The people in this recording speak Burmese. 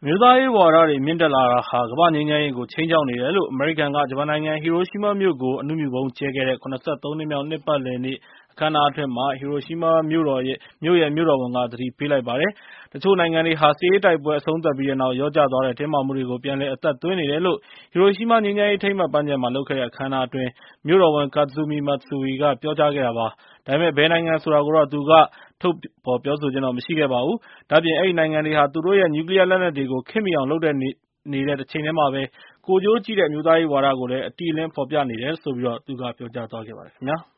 မျိုးသားရေးဝါဒတွေမြင့်တက်လာတာဟာကမ္ဘာ့ငြိမ်းချမ်းရေးကိုခြိမ်းခြောက်နေတယ်လို့အမေရိကန်ကဂျပန်နိုင်ငံဟီရိုရှီးမားမြို့ကိုအဏုမြူဗုံးကျဲခဲ့တဲ့73နှစ်မြောက်နှစ်ပတ်လည်နေ့အခမ်းအနားအတွင်းမှာဟီရိုရှီးမားမြို့ရဲ့မြို့တော်ဝန်ကသတိပေးလိုက်ပါတယ်။တချို့နိုင်ငံတွေဟာစစ်ရေးတိုက်ပွဲအဆုံးသတ်ပြီးတဲ့နောက်ရော့ကျသွားတဲ့တင်းမာမှုတွေကိုပြန်လည်အသက်သွင်းနေတယ်လို့ဟီရိုရှီးမားငြိမ်းချမ်းရေးထိမ်းမှတ်ပန်းခြံမှာလုပ်ခဲ့တဲ့အခမ်းအနားအတွင်းမြို့တော်ဝန် Katsumi Matsui ကပြောကြားခဲ့တာပါ။ဒါပေမဲ့ဘယ်နိုင်ငံဆိုတာကိုတော့သူကထုတ်ဖော်ပြောဆိုခြင်းမရှိခဲ့ပါဘူး။ဒါ့အပြင်အဲဒီနိုင်ငံတွေဟာသူတို့ရဲ့နျူကလ িয়ার လက်နက်တွေကိုခေတ်မီအောင်လုပ်နေတဲ့တချိန်တည်းမှာပဲကိုယ်ကျိုးကြည့်တဲ့အမျိုးသားရေးဝါဒကိုလည်းအတိအလင်းဖော်ပြနေတယ်လို့သူကပြောကြားသွားခဲ့ပါတယ်ခင်ဗျာ။